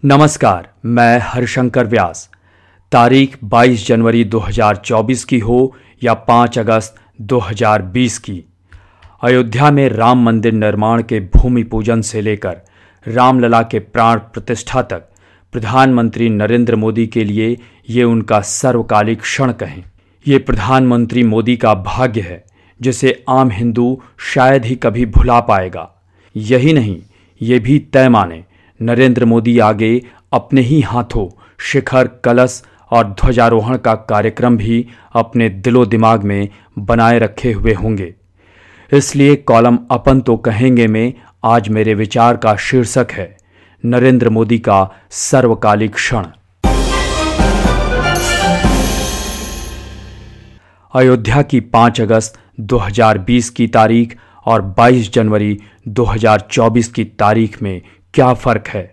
नमस्कार, मैं हरिशंकर व्यास। तारीख 22 जनवरी 2024 की हो या 5 अगस्त 2020 की, अयोध्या में राम मंदिर निर्माण के भूमि पूजन से लेकर रामलला के प्राण प्रतिष्ठा तक प्रधानमंत्री नरेंद्र मोदी के लिए ये उनका सर्वकालिक क्षण कहें। ये प्रधानमंत्री मोदी का भाग्य है जिसे आम हिंदू शायद ही कभी भुला पाएगा। यही नहीं, ये भी तय माने नरेंद्र मोदी आगे अपने ही हाथों शिखर, कलश और ध्वजारोहण का कार्यक्रम भी अपने दिलो दिमाग में बनाए रखे हुए होंगे। इसलिए कॉलम अपन तो कहेंगे में आज मेरे विचार का शीर्षक है नरेंद्र मोदी का सर्वकालिक क्षण। अयोध्या की 5 अगस्त 2020 की तारीख और 22 जनवरी 2024 की तारीख में क्या फर्क है?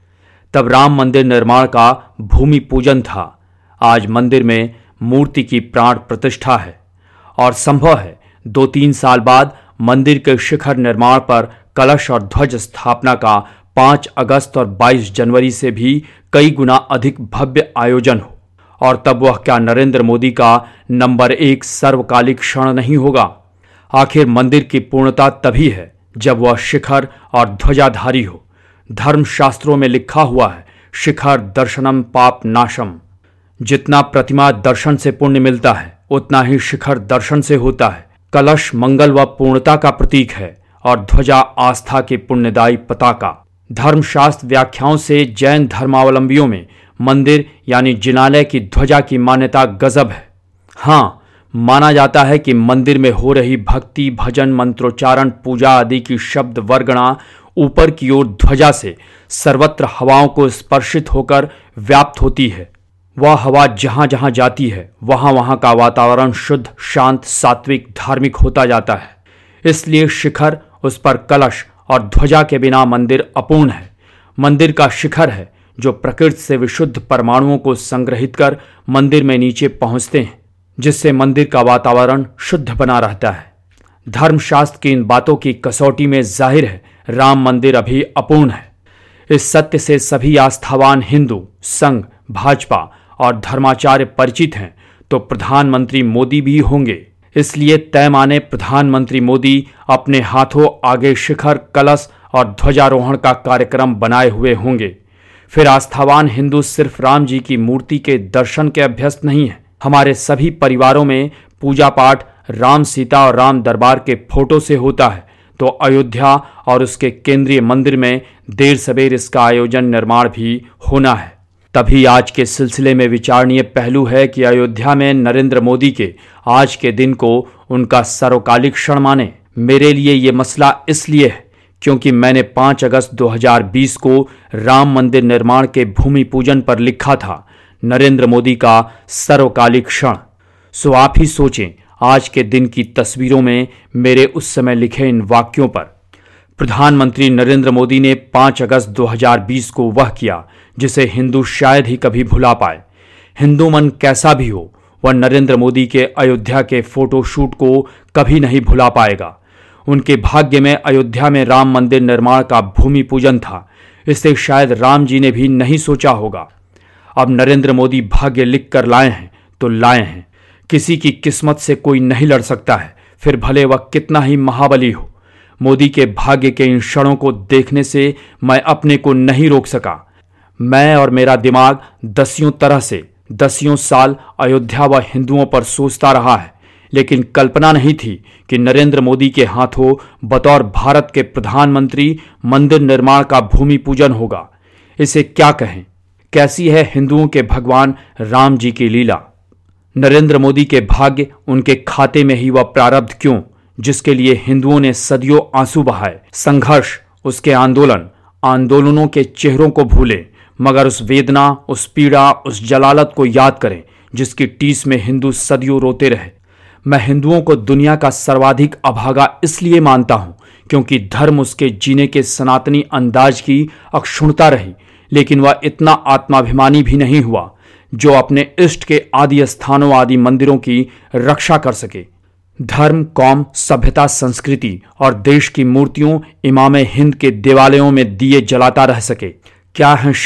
तब राम मंदिर निर्माण का भूमि पूजन था। आज मंदिर में मूर्ति की प्राण प्रतिष्ठा है और संभव है 2-3 साल बाद मंदिर के शिखर निर्माण पर कलश और ध्वज स्थापना का 5 अगस्त और 22 जनवरी से भी कई गुना अधिक भव्य आयोजन हो। और तब वह क्या नरेंद्र मोदी का नंबर 1 सर्वकालिक क्षण नहीं होगा? आखिर मंदिर की पूर्णता तभी है जब वह शिखर और ध्वजाधारी हो। धर्मशास्त्रों में लिखा हुआ है, शिखर दर्शनम पाप नाशम। जितना प्रतिमा दर्शन से पुण्य मिलता है उतना ही शिखर दर्शन से होता है। कलश मंगल व पूर्णता का प्रतीक है और ध्वजा आस्था की पुण्यदायी पताका। धर्मशास्त्र व्याख्याओं से जैन धर्मावलंबियों में मंदिर यानी जिनालय की ध्वजा की मान्यता गजब है। हाँ, माना जाता है कि मंदिर में हो रही भक्ति, भजन, मंत्रोच्चारण, पूजा आदि की शब्द वर्गणा ऊपर की ओर ध्वजा से सर्वत्र हवाओं को स्पर्शित होकर व्याप्त होती है। वह हवा जहां जहां जाती है वहां वहां का वातावरण शुद्ध, शांत, सात्विक, धार्मिक होता जाता है। इसलिए शिखर, उस पर कलश और ध्वजा के बिना मंदिर अपूर्ण है। मंदिर का शिखर है जो प्रकृति से विशुद्ध परमाणुओं को संग्रहित कर मंदिर में नीचे पहुंचते हैं, जिससे मंदिर का वातावरण शुद्ध बना रहता है। धर्मशास्त्र की इन बातों की कसौटी में जाहिर है राम मंदिर अभी अपूर्ण है। इस सत्य से सभी आस्थावान हिंदू, संघ, भाजपा और धर्माचार्य परिचित हैं, तो प्रधानमंत्री मोदी भी होंगे। इसलिए तय माने प्रधानमंत्री मोदी अपने हाथों आगे शिखर, कलश और ध्वजारोहण का कार्यक्रम बनाए हुए होंगे। फिर आस्थावान हिंदू सिर्फ राम जी की मूर्ति के दर्शन के अभ्यस्त नहीं है। हमारे सभी परिवारों में पूजा पाठ राम, सीता और राम दरबार के फोटो से होता है, तो अयोध्या और उसके केंद्रीय मंदिर में देर सवेर इसका आयोजन निर्माण भी होना है। तभी आज के सिलसिले में विचारणीय पहलू है कि अयोध्या में नरेंद्र मोदी के आज के दिन को उनका सर्वकालिक क्षण माने। मेरे लिए ये मसला इसलिए है क्योंकि मैंने 5 अगस्त 2020 को राम मंदिर निर्माण के भूमि पूजन पर लिखा था नरेंद्र मोदी का सर्वकालिक क्षण। सो आप ही सोचें आज के दिन की तस्वीरों में मेरे उस समय लिखे इन वाक्यों पर। प्रधानमंत्री नरेंद्र मोदी ने 5 अगस्त 2020 को वह किया जिसे हिंदू शायद ही कभी भुला पाए। हिंदू मन कैसा भी हो, वह नरेंद्र मोदी के अयोध्या के फोटोशूट को कभी नहीं भुला पाएगा। उनके भाग्य में अयोध्या में राम मंदिर निर्माण का भूमि पूजन था। इसे शायद राम जी ने भी नहीं सोचा होगा। अब नरेंद्र मोदी भाग्य लिख कर लाए हैं तो लाए हैं। किसी की किस्मत से कोई नहीं लड़ सकता है, फिर भले वह कितना ही महाबली हो। मोदी के भाग्य के इन क्षणों को देखने से मैं अपने को नहीं रोक सका। मैं और मेरा दिमाग दसियों साल अयोध्या व हिंदुओं पर सोचता रहा है, लेकिन कल्पना नहीं थी कि नरेंद्र मोदी के हाथों बतौर भारत के प्रधानमंत्री मंदिर निर्माण का भूमि पूजन होगा। इसे क्या कहें? कैसी है हिंदुओं के भगवान राम जी की लीला। नरेंद्र मोदी के भाग्य, उनके खाते में ही वह प्रारब्ध क्यों जिसके लिए हिंदुओं ने सदियों आंसू बहाए। संघर्ष, उसके आंदोलनों के चेहरों को भूलें, मगर उस वेदना, उस पीड़ा, उस जलालत को याद करें जिसकी टीस में हिंदू सदियों रोते रहे। मैं हिंदुओं को दुनिया का सर्वाधिक अभागा इसलिए मानता हूं क्योंकि धर्म उसके जीने के सनातनी अंदाज की अक्षुण्णता रही, लेकिन वह इतना आत्माभिमानी भी नहीं हुआ जो अपने इष्ट के आदि स्थानों, आदि मंदिरों की रक्षा कर सके। धर्म, कौम, सभ्यता, संस्कृति और देश की मूर्तियों, इमाम हिंद के देवालयों में दिए जलाता रह सके। क्या है शिव,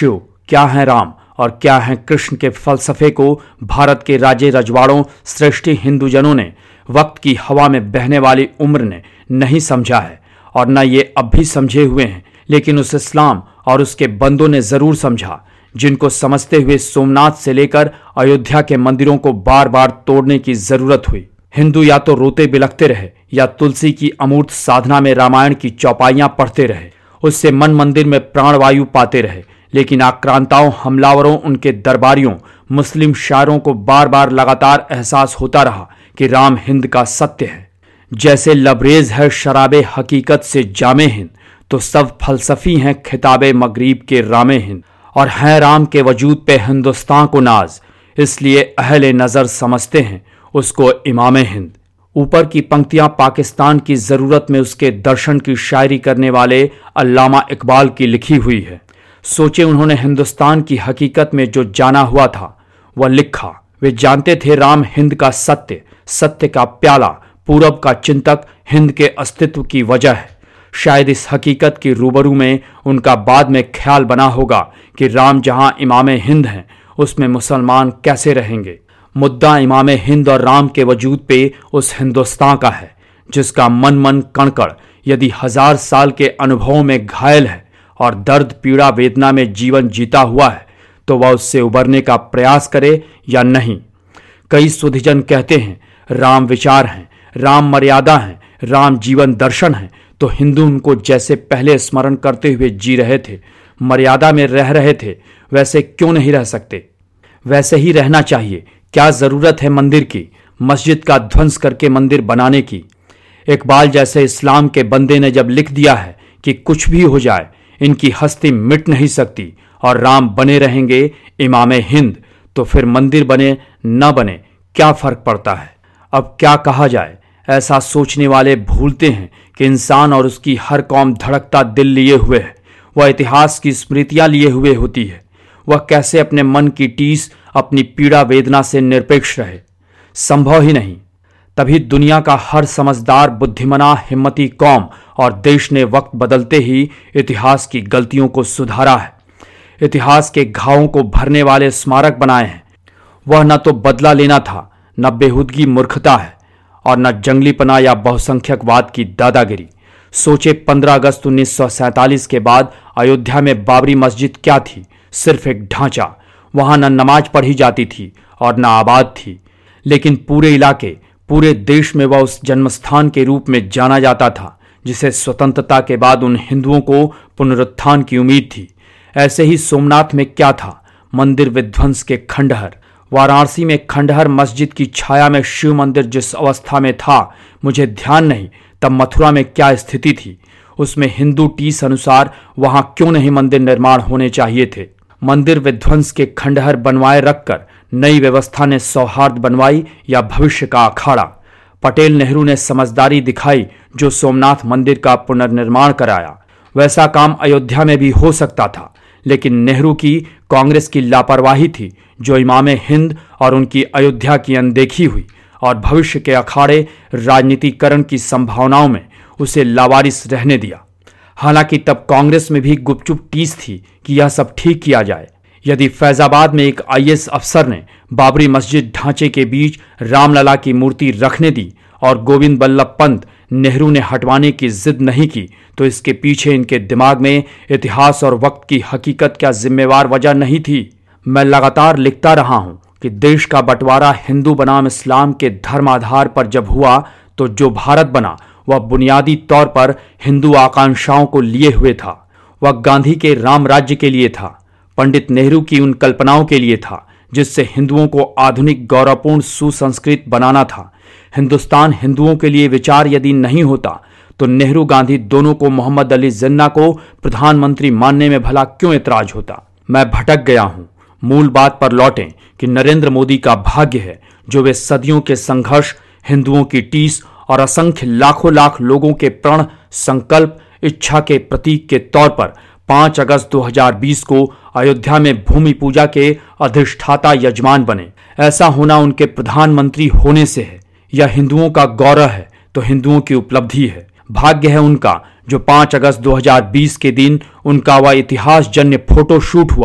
क्या है राम और क्या है कृष्ण के फलसफे को भारत के राजे रजवाड़ों श्रेष्ठी हिंदूजनों ने वक्त की हवा में बहने वाली उम्र ने नहीं समझा है और न ये अब भी समझे हुए हैं, लेकिन उस इस्लाम और उसके बंदों ने जरूर समझा, जिनको समझते हुए सोमनाथ से लेकर अयोध्या के मंदिरों को बार बार तोड़ने की जरूरत हुई। हिंदू या तो रोते बिलखते रहे या तुलसी की अमूर्त साधना में रामायण की चौपाइयां पढ़ते रहे, उससे मन मंदिर में प्राणवायु पाते रहे। लेकिन आक्रांताओं, हमलावरों, उनके दरबारियों, मुस्लिम शायरों को बार बार लगातार एहसास होता रहा कि राम हिंद का सत्य है। जैसे लबरेज है शराबे हकीकत से जामे हिंद, तो सब फलसफी हैं खिताबे मगरिब के रामे हिंद। और है राम के वजूद पे हिंदुस्तान को नाज, इसलिए अहले नजर समझते हैं उसको इमामे हिंद। ऊपर की पंक्तियां पाकिस्तान की जरूरत में उसके दर्शन की शायरी करने वाले अल्लामा इकबाल की लिखी हुई है। सोचे उन्होंने हिंदुस्तान की हकीकत में जो जाना हुआ था वह लिखा। वे जानते थे राम हिंद का सत्य, सत्य का प्याला, पूरब का चिंतक, हिंद के अस्तित्व की वजह है। शायद इस हकीकत की रूबरू में उनका बाद में ख्याल बना होगा कि राम जहां इमामे हिंद हैं, उसमें मुसलमान कैसे रहेंगे। मुद्दा इमामे हिंद और राम के वजूद पे उस हिंदुस्तान का है जिसका मन मन कणकण यदि 1000 साल के अनुभवों में घायल है और दर्द पीड़ा वेदना में जीवन जीता हुआ है, तो वह उससे उबरने का प्रयास करे या नहीं। कई सुधिजन कहते हैं राम विचार हैं, राम मर्यादा हैं, राम जीवन दर्शन है, तो हिंदू उनको जैसे पहले स्मरण करते हुए जी रहे थे, मर्यादा में रह रहे थे, वैसे क्यों नहीं रह सकते। वैसे ही रहना चाहिए। क्या जरूरत है मंदिर की, मस्जिद का ध्वंस करके मंदिर बनाने की। इकबाल जैसे इस्लाम के बंदे ने जब लिख दिया है कि कुछ भी हो जाए इनकी हस्ती मिट नहीं सकती और राम बने रहेंगे इमामे हिंद, तो फिर मंदिर बने न बने क्या फर्क पड़ता है। अब क्या कहा जाए। ऐसा सोचने वाले भूलते हैं कि इंसान और उसकी हर कौम धड़कता दिल लिए हुए है। वह इतिहास की स्मृतियां लिए हुए होती है। वह कैसे अपने मन की टीस, अपनी पीड़ा वेदना से निरपेक्ष रहे, संभव ही नहीं। तभी दुनिया का हर समझदार, बुद्धिमना, हिम्मती कौम और देश ने वक्त बदलते ही इतिहास की गलतियों को सुधारा है, इतिहास के घावों को भरने वाले स्मारक बनाए हैं। वह न तो बदला लेना था, न बेहुदगी मूर्खता है और न जंगलीपना या बहुसंख्यकवाद की दादागिरी। सोचे 15 अगस्त 1947 के बाद अयोध्या में बाबरी मस्जिद क्या थी, सिर्फ एक ढांचा। वहां न नमाज पढ़ी जाती थी और न आबाद थी, लेकिन पूरे इलाके, पूरे देश में वह उस जन्मस्थान के रूप में जाना जाता था जिसे स्वतंत्रता के बाद उन हिंदुओं को पुनरुत्थान की उम्मीद थी। ऐसे ही सोमनाथ में क्या था, मंदिर विध्वंस के खंडहर। वाराणसी में खंडहर मस्जिद की छाया में शिव मंदिर जिस अवस्था में था मुझे ध्यान नहीं, तब मथुरा में क्या स्थिति थी। उसमें हिंदू टीस अनुसार वहां क्यों नहीं मंदिर निर्माण होने चाहिए थे। मंदिर विध्वंस के खंडहर बनवाए रखकर नई व्यवस्था ने सौहार्द बनवाई या भविष्य का अखाड़ा। पटेल नेहरू ने समझदारी दिखाई जो सोमनाथ मंदिर का पुनर्निर्माण कराया। वैसा काम अयोध्या में भी हो सकता था, लेकिन नेहरू की, कांग्रेस की लापरवाही थी जो इमामे हिंद और उनकी अयोध्या की अनदेखी हुई और भविष्य के अखाड़े राजनीतिकरण की संभावनाओं में उसे लावारिस रहने दिया। हालांकि तब कांग्रेस में भी गुपचुप टीस थी कि यह सब ठीक किया जाए। यदि फैजाबाद में एक आईएएस अफसर ने बाबरी मस्जिद ढांचे के बीच रामलला की मूर्ति रखने दी और गोविंद बल्लभ पंत नेहरू ने हटवाने की जिद नहीं की, तो इसके पीछे इनके दिमाग में इतिहास और वक्त की हकीकत क्या जिम्मेवार वजह नहीं थी। मैं लगातार लिखता रहा हूं कि देश का बंटवारा हिंदू बनाम इस्लाम के धर्म आधार पर जब हुआ, तो जो भारत बना वह बुनियादी तौर पर हिंदू आकांक्षाओं को लिए हुए था। वह गांधी के राम राज्य के लिए था, पंडित नेहरू की उन कल्पनाओं के लिए था जिससे हिंदुओं को आधुनिक, गौरवपूर्ण, सुसंस्कृत बनाना था। हिंदुस्तान हिंदुओं के लिए विचार यदि नहीं होता तो नेहरू गांधी दोनों को, मोहम्मद अली जिन्ना को प्रधानमंत्री मानने में भला क्यों ऐतराज होता। मैं भटक गया हूं। मूल बात पर लौटें कि नरेंद्र मोदी का भाग्य है जो वे सदियों के संघर्ष, हिंदुओं की टीस और असंख्य लाखों लाख लोगों के प्रण, संकल्प, इच्छा के प्रतीक के तौर पर 5 अगस्त 2020 को अयोध्या में भूमि पूजा के अधिष्ठाता यजमान बने। ऐसा होना उनके प्रधानमंत्री होने से है। यह हिंदुओं का गौरव है तो हिंदुओं की उपलब्धि है। भाग्य है उनका जो 5 अगस्त 2020 के दिन उनका वह इतिहास जन्य फोटो शूट हुआ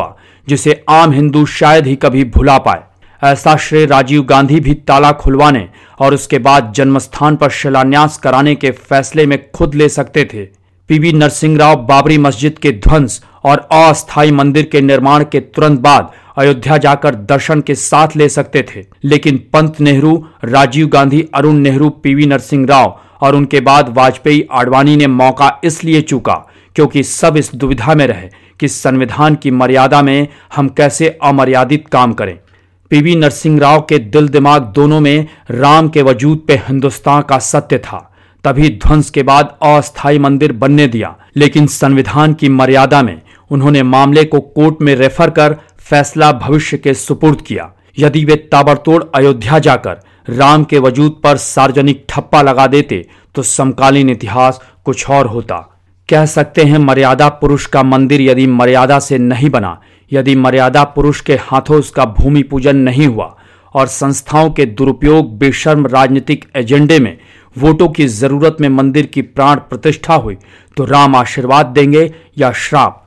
जिसे आम हिंदू शायद ही कभी भुला पाए। ऐसा श्रेय राजीव गांधी भी ताला खुलवाने और उसके बाद जन्मस्थान पर शिलान्यास कराने के फैसले में खुद ले सकते थे। पीवी नरसिंह राव बाबरी मस्जिद के ध्वंस और अस्थायी मंदिर के निर्माण के तुरंत बाद अयोध्या जाकर दर्शन के साथ ले सकते थे, लेकिन पंत नेहरू, राजीव गांधी, अरुण नेहरू, पीवी नरसिंह राव और उनके बाद वाजपेयी आडवाणी ने मौका इसलिए चूका क्योंकि सब इस दुविधा में रहे कि संविधान की मर्यादा में हम कैसे अमर्यादित काम करें। पीवी नरसिंह राव के दिल दिमाग दोनों में राम के वजूद पे हिंदुस्तान का सत्य था, तभी ध्वंस के बाद अस्थायी मंदिर बनने दिया, लेकिन संविधान की मर्यादा में उन्होंने मामले को कोर्ट में रेफर कर फैसला भविष्य के सुपुर्द किया। यदि वे ताबड़तोड़ अयोध्या जाकर राम के वजूद पर सार्वजनिक ठप्पा लगा देते तो समकालीन इतिहास कुछ और होता। कह सकते हैं मर्यादा पुरुष का मंदिर यदि मर्यादा से नहीं बना, यदि मर्यादा पुरुष के हाथों उसका भूमि पूजन नहीं हुआ और संस्थाओं के दुरुपयोग, बेशर्म राजनीतिक एजेंडे में वोटों की जरूरत में मंदिर की प्राण प्रतिष्ठा हुई, तो राम आशीर्वाद देंगे या श्राप?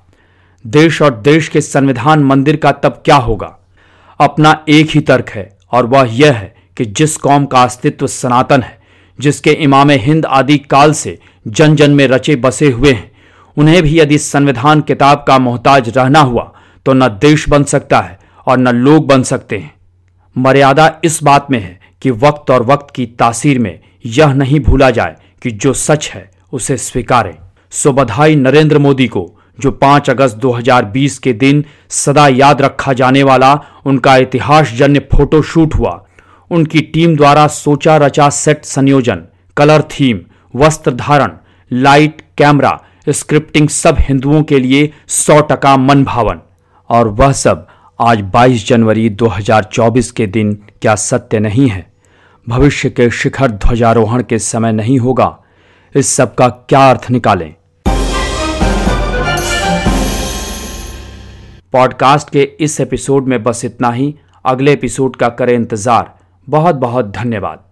देश और देश के संविधान मंदिर का तब क्या होगा? अपना एक ही तर्क है और वह यह है कि जिस कौम का अस्तित्व सनातन है, जिसके इमाम हिंद आदि काल से जन जन में रचे बसे हुए हैं, उन्हें भी यदि संविधान किताब का मोहताज रहना हुआ तो न देश बन सकता है और न लोग बन सकते हैं। मर्यादा इस बात में है कि वक्त और वक्त की तासीर में यह नहीं भूला जाए कि जो सच है उसे स्वीकारें। सो बधाई नरेंद्र मोदी को, जो 5 अगस्त 2020 के दिन सदा याद रखा जाने वाला उनका इतिहासजन्य फोटो शूट हुआ। उनकी टीम द्वारा सोचा रचा सेट संयोजन, कलर थीम, वस्त्र धारण, लाइट, कैमरा, स्क्रिप्टिंग सब हिंदुओं के लिए 100% मन भावन। और वह सब आज 22 जनवरी 2024 के दिन क्या सत्य नहीं है? भविष्य के शिखर ध्वजारोहण के समय नहीं होगा? इस सब का क्या अर्थ निकालें? पॉडकास्ट के इस एपिसोड में बस इतना ही। अगले एपिसोड का करें इंतजार। बहुत बहुत धन्यवाद।